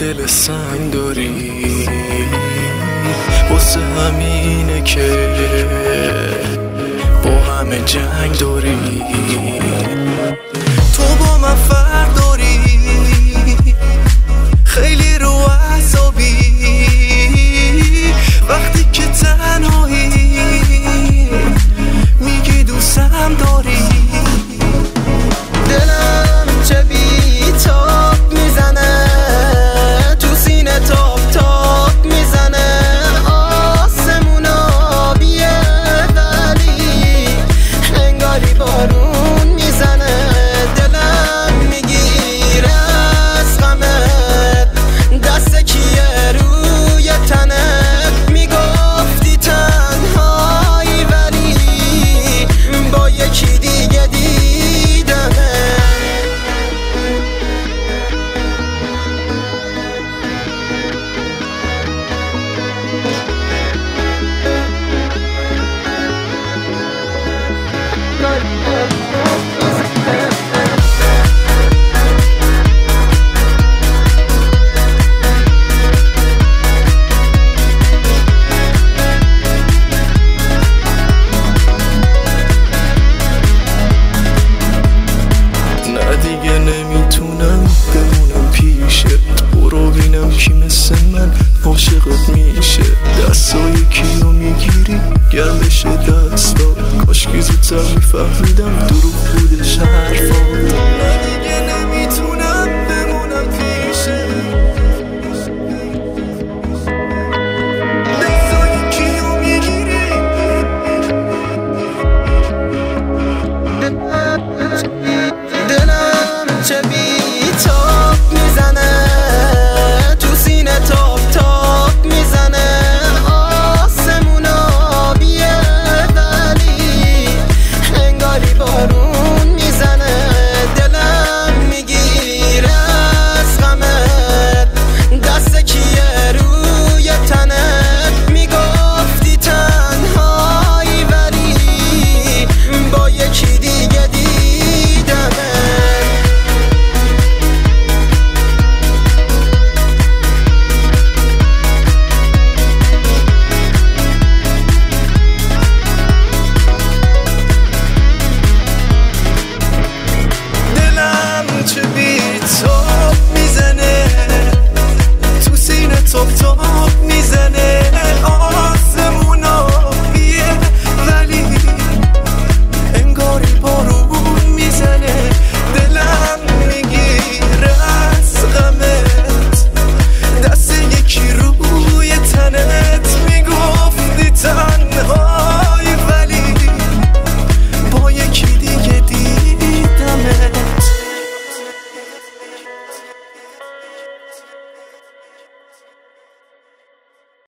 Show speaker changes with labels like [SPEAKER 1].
[SPEAKER 1] دل سنگ داری، واسه همینه که با همه جنگ داری. تو با من فرق داری، خیلی رو اعصابی وقتی که تنهایی میگی دوستم داری. دلم چه بی‌تاب میزنه، تو سینه تاب تاب میزنه. آسمون آبیه ولی انگاری بارون میزنه. دلم میگیره از غمت، دست کیه روی تنت. میگفتی تنهایی ولی با یکی دیگه دیدمه. دیگه نمیتونم بمونم پیشت، برو بینم کی مثل من عاشقت میشه. دستای کیو میگیری گرم بشه دستا، کاشکی زودتر میفهمیدم دروغ بوده